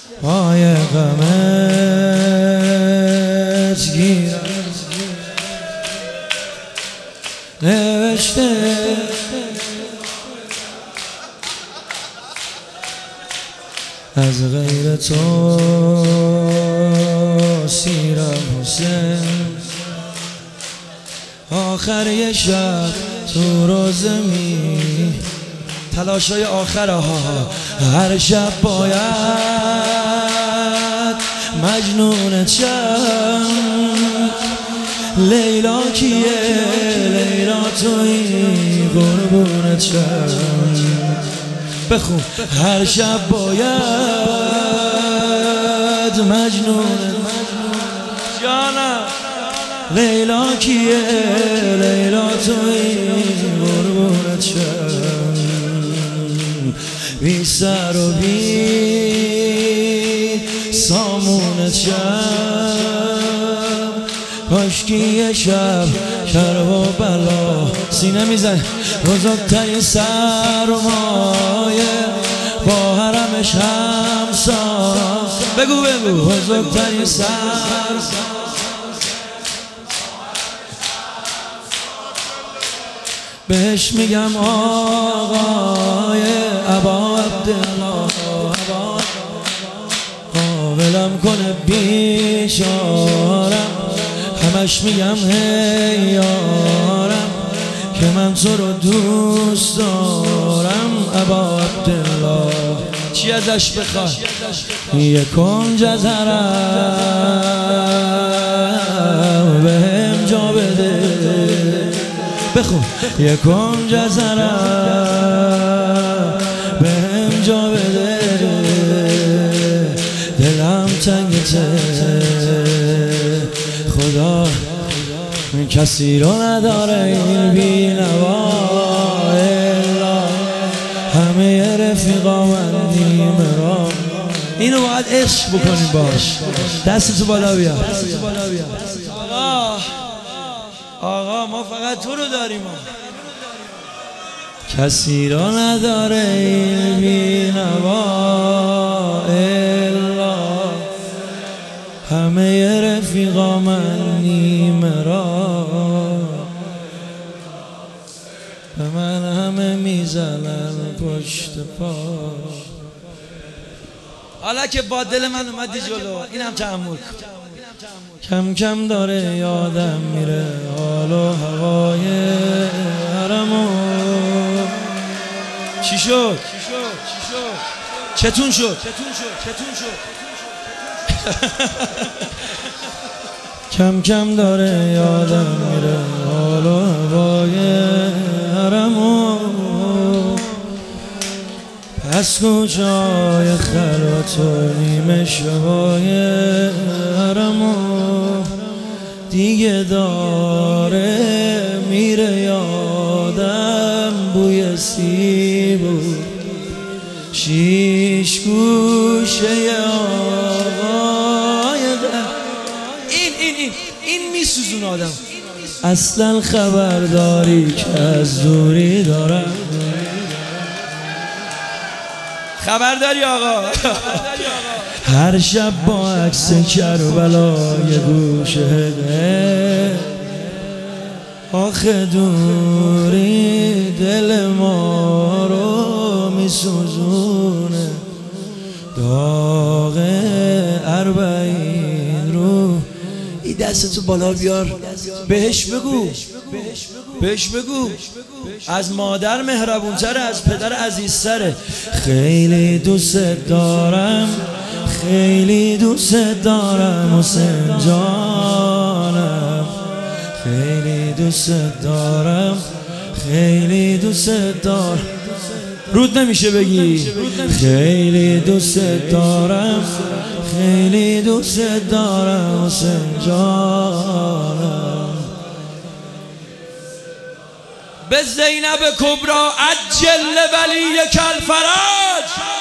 پای غمت گیرم نوشته از غیر تو سیرم حسین آخر یه شب تو روزمی تلاشای آخر ها هر شب باید مجنونت شم لیلا کیه لیلا تویی قربونت شم بخون هر شب باید مجنونت جانم لیلا کیه لیلا تویی قربونت شم بی سر و بی سامونت شم کاشکی یه شب شرب و بلا سینه میزن بزرگترین سرمایه با حرمش همسان بگو بزرگترین سرمایه بهش میگم آقای ابا عبدالله قابلم کنه بیچارم همش میگم هی یارم که من تو رو دوست دارم ابا عبدالله چی ازش بخواد یه کنج از حرم بهم جا بده بخون یه کنج از حرم بهم جا بده دلم تنگته خدا کسی رو نداره این بی‌نوا الا همه رفیقا من نیمرام اینو باید عشق بکنیم باش دستتو بالا بیار آقا ما فقط تو رو داریم کسی رو نداره این بی‌نوا الا همه رفیقا من نیمرا به من همه میزنن پشت پا حالا که با دل من اومدی جلو اینم تحمل کم کم داره یادم میره حال و هوای حرمو چی شد؟ چتون شد؟ کم کم داره یادم میره حال و هوای حرمو پس کجای خلوت و نیمه شبای حرمو دیگه داره میره یادم بوی سیب و شیش گوشه آقای این میسوزون آدم اصلا خبرداری که از دوری دارم خبرداری آقا هر شب با عکس کربلا یه گوشه آخه دوری دل ما رو میسوزونه داغ 40 رو این دستتو بالا بیار بهش بگو از مادر مهربونتره از پدر عزیزتره خیلی دوست دارم حسین جانم خیلی دوست دارم رود نمیشه بگی خیلی دوست دارم حسین جانم به زینب کبرا عجل ولی الفرج